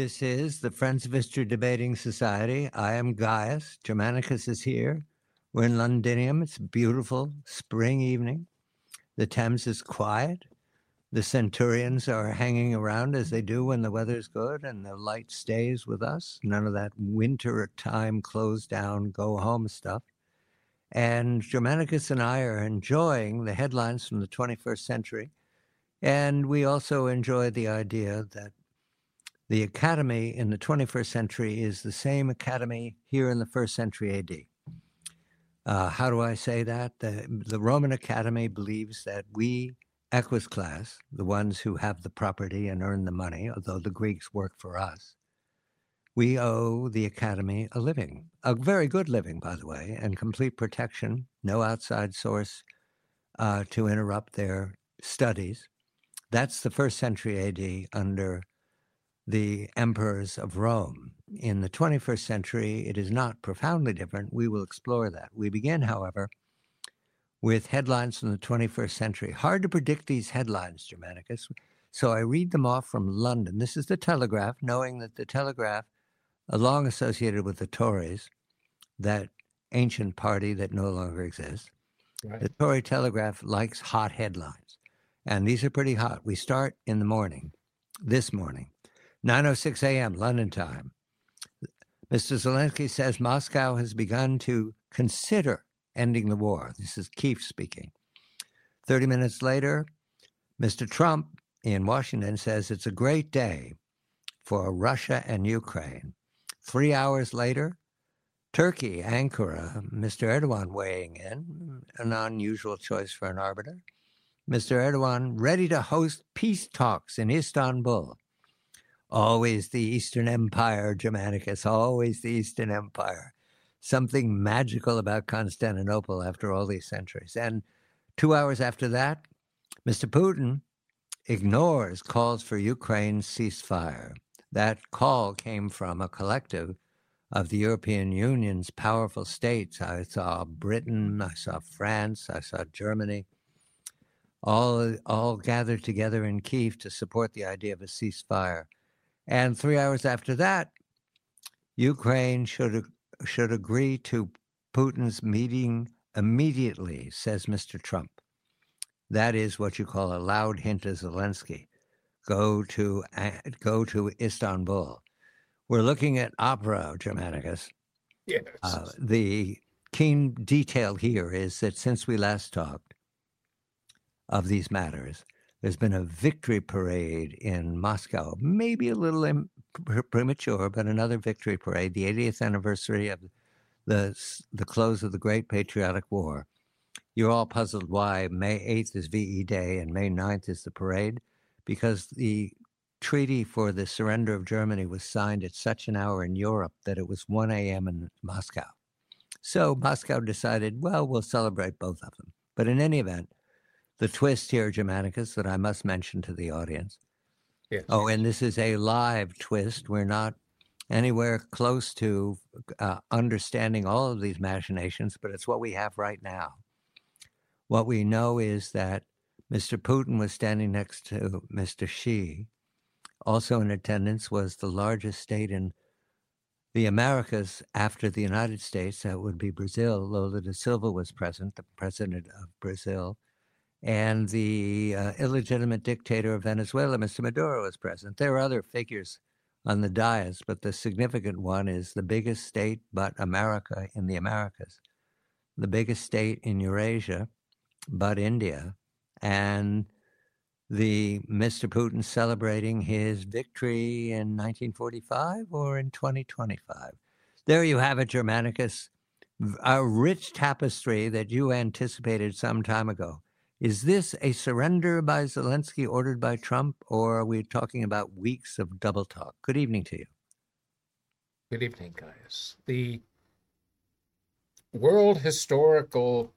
This is the Friends of History Debating Society. I am Gaius. Germanicus is here. We're in Londinium. It's a beautiful spring evening. The Thames is quiet. The centurions are hanging around as they do when the weather's good and the light stays with us. None of that winter time, close down, go home stuff. And Germanicus and I are enjoying the headlines from the 21st century. And we also enjoy the idea that the academy in the 21st century is the same academy here in the 1st century AD. How do I say that? The Roman academy believes that we, equus class, the ones who have the property and earn the money, although the Greeks work for us, we owe the academy a living, a very good living, by the way, and complete protection, no outside source to interrupt their studies. That's the 1st century AD under the emperors of Rome. In the 21st century, it is not profoundly different. We will explore that. We begin, however, with headlines from the 21st century. Hard to predict these headlines, Germanicus. So I read them off from London. This is the Telegraph, knowing that the Telegraph, long associated with the Tories, that ancient party that no longer exists. Right. The Tory Telegraph likes hot headlines. And these are pretty hot. We start in the morning, this morning. 9:06 a.m. London time. Mr. Zelensky says Moscow has begun to consider ending the war. This is Kiev speaking. 30 minutes later, Mr. Trump in Washington says it's a great day for Russia and Ukraine. 3 hours later, Turkey, Ankara, Mr. Erdogan weighing in, an unusual choice for an arbiter. Mr. Erdogan ready to host peace talks in Istanbul. Always the Eastern Empire, Germanicus, always the Eastern Empire. Something magical about Constantinople after all these centuries. And 2 hours after that, Mr. Putin ignores calls for Ukraine's ceasefire. That call came from a collective of the European Union's powerful states. I saw Britain, I saw France, I saw Germany, all gathered together in Kiev to support the idea of a ceasefire. And 3 hours after that, Ukraine should agree to Putin's meeting immediately, says Mr. Trump. That is what you call a loud hint to Zelensky. Go to Istanbul. We're looking at opera, Germanicus. Yes. The keen detail here is that since we last talked of these matters, there's been a victory parade in Moscow, maybe a little premature, but another victory parade, the 80th anniversary of the close of the Great Patriotic War. You're all puzzled why May 8th is VE Day and May 9th is the parade, because the treaty for the surrender of Germany was signed at such an hour in Europe that it was 1 a.m. in Moscow. So Moscow decided, well, we'll celebrate both of them. But in any event, the twist here, Germanicus, that I must mention to the audience. Yes. Oh, and this is a live twist. We're not anywhere close to understanding all of these machinations, but it's what we have right now. What we know is that Mr. Putin was standing next to Mr. Xi. Also in attendance was the largest state in the Americas after the United States. That would be Brazil. Lula da Silva was present, the president of Brazil. And the illegitimate dictator of Venezuela, Mr. Maduro, was present. There are other figures on the dais, but the significant one is the biggest state but America in the Americas, the biggest state in Eurasia but India, and the Mr. Putin celebrating his victory in 1945 or in 2025. There you have it, Germanicus, a rich tapestry that you anticipated some time ago. Is this a surrender by Zelensky ordered by Trump, or are we talking about weeks of double talk? Good evening to you. Good evening, Gaius. The world historical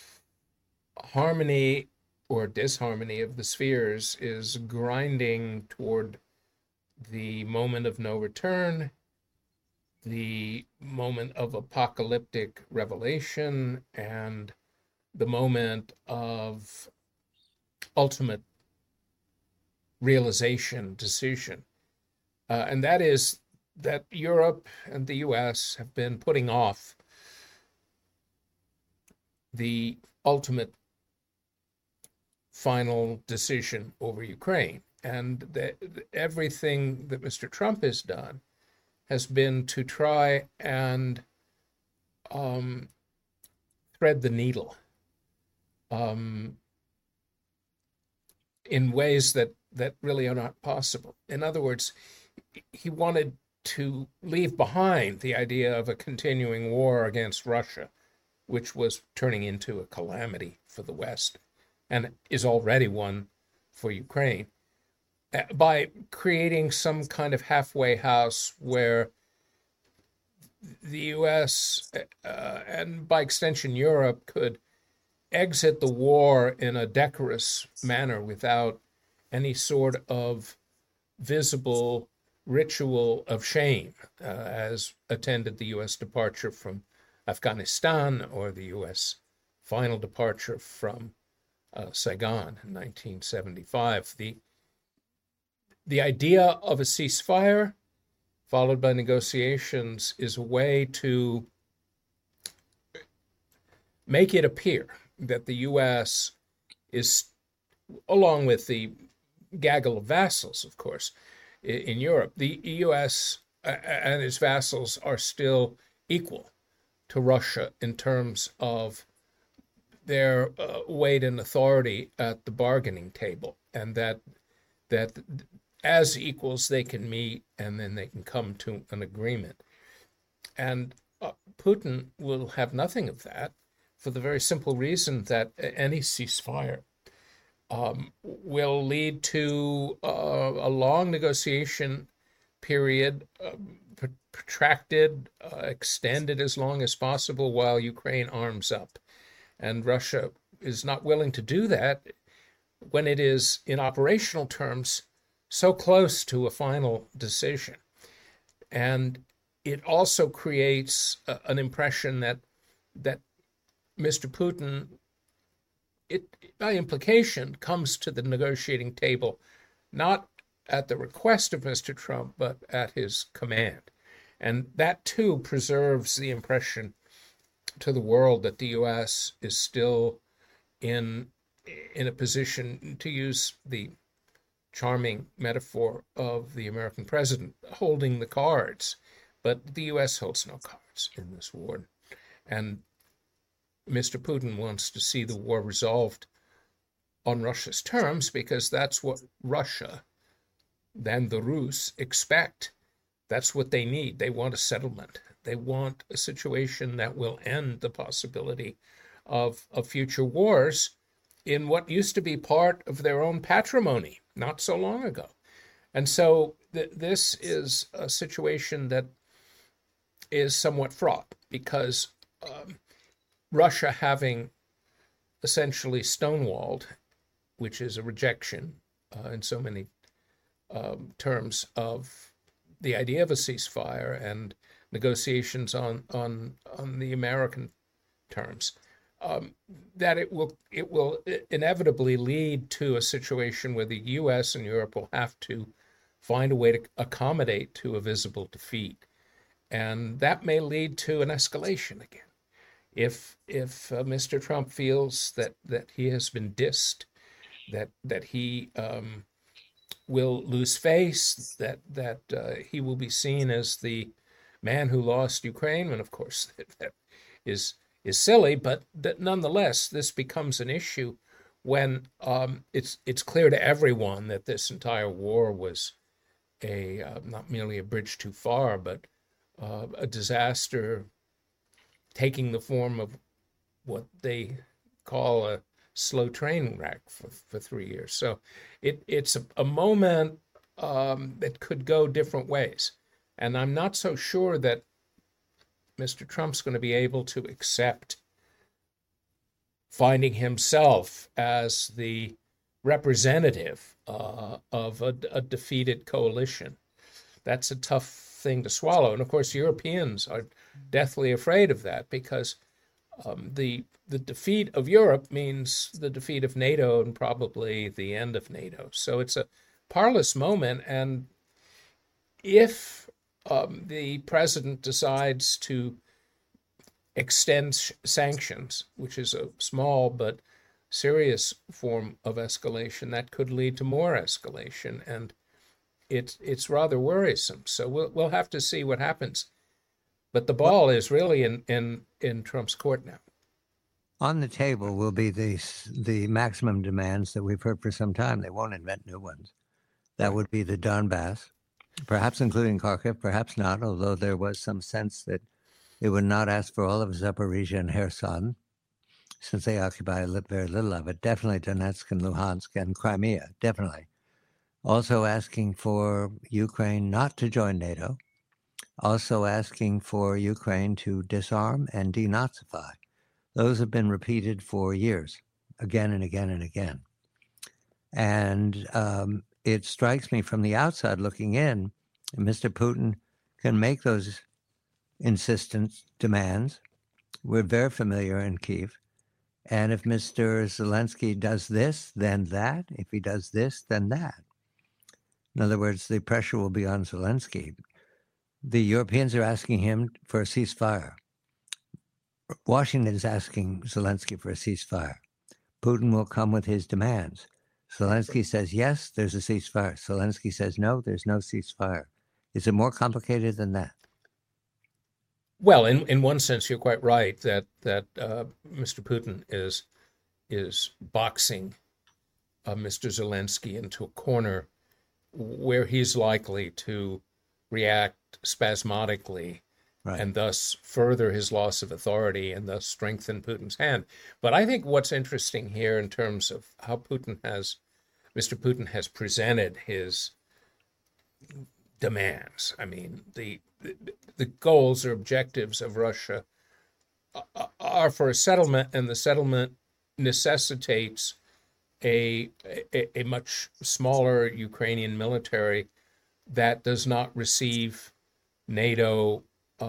harmony or disharmony of the spheres is grinding toward the moment of no return, the moment of apocalyptic revelation, and the moment of ultimate realization, decision. and that is that Europe and the US have been putting off the ultimate final decision over Ukraine. And everything that Mr. Trump has done has been to try and thread the needle in ways that really are not possible. In other words, he wanted to leave behind the idea of a continuing war against Russia, which was turning into a calamity for the West and is already one for Ukraine, by creating some kind of halfway house where the US and by extension Europe could exit the war in a decorous manner without any sort of visible ritual of shame, as attended the US departure from Afghanistan or the US final departure from Saigon in 1975. The idea of a ceasefire followed by negotiations is a way to make it appear that the U.S. is, along with the gaggle of vassals, of course, in Europe, the U.S. and its vassals are still equal to Russia in terms of their weight and authority at the bargaining table, and that as equals they can meet and then they can come to an agreement. And Putin will have nothing of that, for the very simple reason that any ceasefire will lead to a long negotiation period, protracted, extended as long as possible while Ukraine arms up. And Russia is not willing to do that when it is, in operational terms, so close to a final decision. And it also creates an impression that Mr. Putin, by implication, comes to the negotiating table not at the request of Mr. Trump, but at his command. And that, too, preserves the impression to the world that the U.S. is still in a position, to use the charming metaphor of the American president, holding the cards. But the U.S. holds no cards in this war. And Mr. Putin wants to see the war resolved on Russia's terms, because that's what Russia, then the Rus, expect. That's what they need. They want a settlement. They want a situation that will end the possibility of future wars in what used to be part of their own patrimony not so long ago. And so this is a situation that is somewhat fraught, because Russia, having essentially stonewalled, which is a rejection in so many terms of the idea of a ceasefire and negotiations on the American terms, that it will inevitably lead to a situation where the U.S. and Europe will have to find a way to accommodate to a visible defeat, and that may lead to an escalation again. If Mr. Trump feels that he has been dissed, that he will lose face, that he will be seen as the man who lost Ukraine, and of course that is silly, but that nonetheless this becomes an issue when it's clear to everyone that this entire war was not merely a bridge too far, but a disaster taking the form of what they call a slow train wreck for 3 years. So it's a moment that could go different ways. And I'm not so sure that Mr. Trump's going to be able to accept finding himself as the representative of a defeated coalition. That's a tough thing to swallow. And of course, Europeans are deathly afraid of that, because the defeat of Europe means the defeat of NATO and probably the end of NATO. So it's a parlous moment, and if the president decides to extend sanctions, which is a small but serious form of escalation, that could lead to more escalation, and it's rather worrisome. So we'll have to see what happens. But the ball is really in Trump's court now. On the table will be the maximum demands that we've heard for some time. They won't invent new ones. That would be the Donbass, perhaps including Kharkiv, perhaps not, although there was some sense that it would not ask for all of Zaporizhia and Kherson, since they occupy very little of it. Definitely Donetsk and Luhansk and Crimea, definitely. Also asking for Ukraine not to join NATO. Also asking for Ukraine to disarm and denazify. Those have been repeated for years, again and again and again. And it strikes me from the outside looking in, Mr. Putin can make those insistent demands. We're very familiar in Kyiv. And if Mr. Zelensky does this, then that. If he does this, then that. In other words, the pressure will be on Zelensky. The Europeans are asking him for a ceasefire. Washington is asking Zelensky for a ceasefire. Putin will come with his demands. Zelensky says, yes, there's a ceasefire. Zelensky says, no, there's no ceasefire. Is it more complicated than that? Well, in one sense, you're quite right that Mr. Putin is boxing Mr. Zelensky into a corner where he's likely to react spasmodically, right, and thus further his loss of authority and thus strengthen Putin's hand. But I think what's interesting here in terms of how Mr. Putin has presented his demands. I mean, the goals or objectives of Russia are for a settlement, and the settlement necessitates a much smaller Ukrainian military that does not receive NATO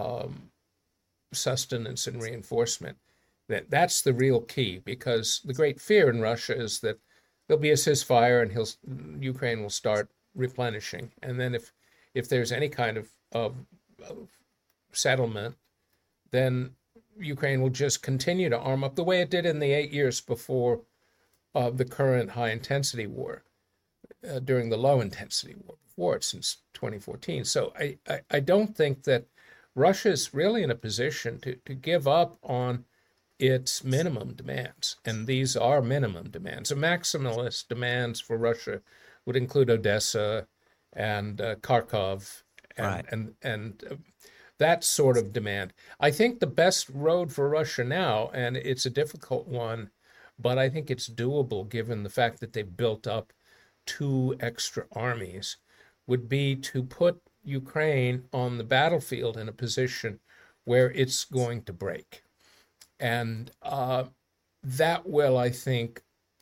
sustenance and reinforcement. That's the real key, because the great fear in Russia is that there'll be a ceasefire and Ukraine will start replenishing, and then if there's any kind of settlement, then Ukraine will just continue to arm up the way it did in the 8 years before the current high-intensity war, during the low-intensity war since 2014. So I don't think that Russia is really in a position to give up on its minimum demands, and these are minimum demands. The maximalist demands for Russia would include Odessa and Kharkov and that sort of demand. I think the best road for Russia now, and it's a difficult one, but I think it's doable given the fact that they've built up 2 extra armies, would be to put Ukraine on the battlefield in a position where it's going to break. And that will, I think,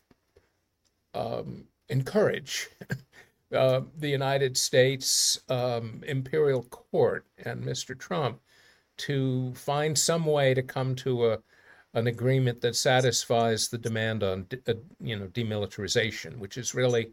encourage the United States imperial court and Mr. Trump to find some way to come to an agreement that satisfies the demand on demilitarization, which is really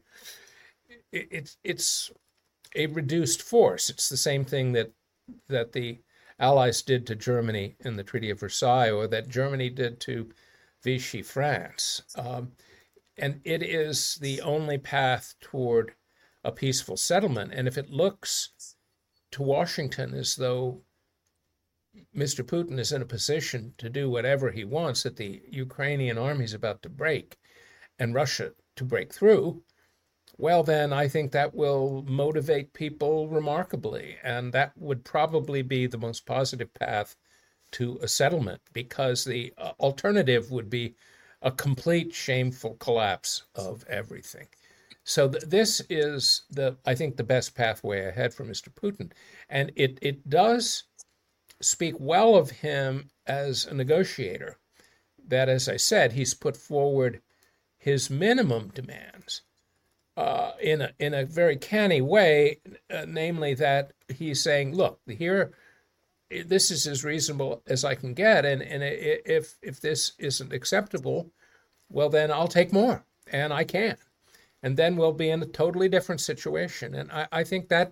it's a reduced force. It's the same thing that the Allies did to Germany in the Treaty of Versailles, or that Germany did to Vichy France. And it is the only path toward a peaceful settlement. And if it looks to Washington as though Mr. Putin is in a position to do whatever he wants, that the Ukrainian army is about to break and Russia to break through, well, then I think that will motivate people remarkably. And that would probably be the most positive path to a settlement, because the alternative would be a complete shameful collapse of everything. So this is, I think, the best pathway ahead for Mr. Putin. And it does speak well of him as a negotiator, that, as I said, he's put forward his minimum demands in a very canny way, namely that he's saying, look, here, this is as reasonable as I can get, and if this isn't acceptable, well, then I'll take more, and I can. And then we'll be in a totally different situation. And I think that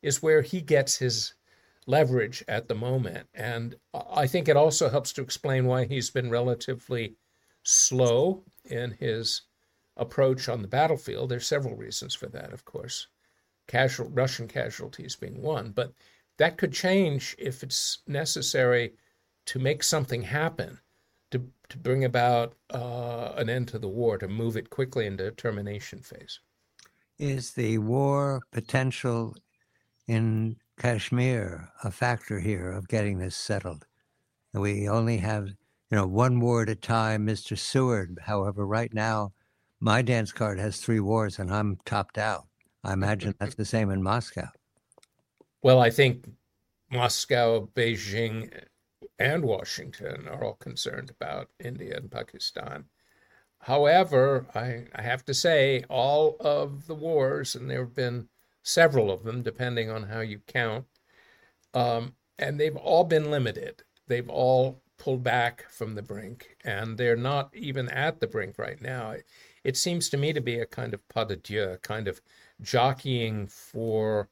is where he gets his leverage at the moment. And I think it also helps to explain why he's been relatively slow in his approach on the battlefield. There's several reasons for that, of course, Russian casualties being one, but that could change if it's necessary to make something happen, to bring about an end to the war, to move it quickly into a termination phase. Is the war potential in Kashmir a factor here of getting this settled? We only have, one war at a time, Mr. Seward. However, right now, my dance card has 3 wars and I'm topped out. I imagine that's the same in Moscow. Well, I think Moscow, Beijing, and Washington are all concerned about India and Pakistan. However, I have to say, all of the wars, and there have been several of them, depending on how you count, and they've all been limited. They've all pulled back from the brink, and they're not even at the brink right now. It seems to me to be a kind of pas de deux, kind of jockeying for,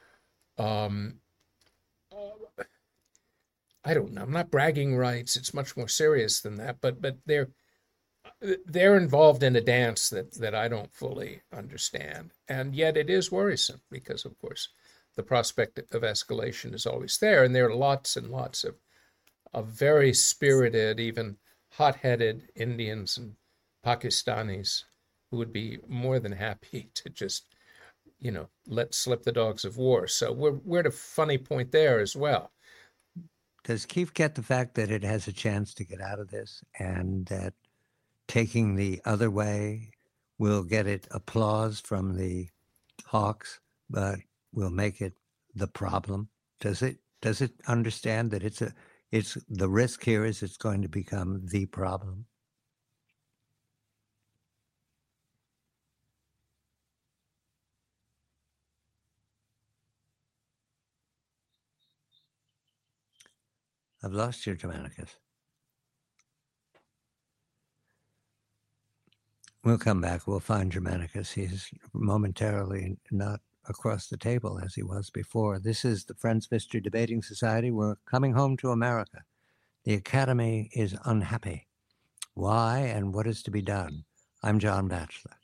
I don't know, I'm not bragging rights. It's much more serious than that, but they're involved in a dance that I don't fully understand. And yet it is worrisome because, of course, the prospect of escalation is always there. And there are lots and lots of very spirited, even hot-headed Indians and Pakistanis who would be more than happy to just, let slip the dogs of war. So we're at a funny point there as well. Does Keefe get the fact that it has a chance to get out of this and that taking the other way will get it applause from the hawks, but will make it the problem? Does it understand that it's the risk here is it's going to become the problem? I've lost you, Germanicus. We'll come back. We'll find Germanicus. He's momentarily not across the table as he was before. This is the Friends Vista Debating Society. We're coming home to America. The Academy is unhappy. Why and what is to be done? I'm John Batchelor.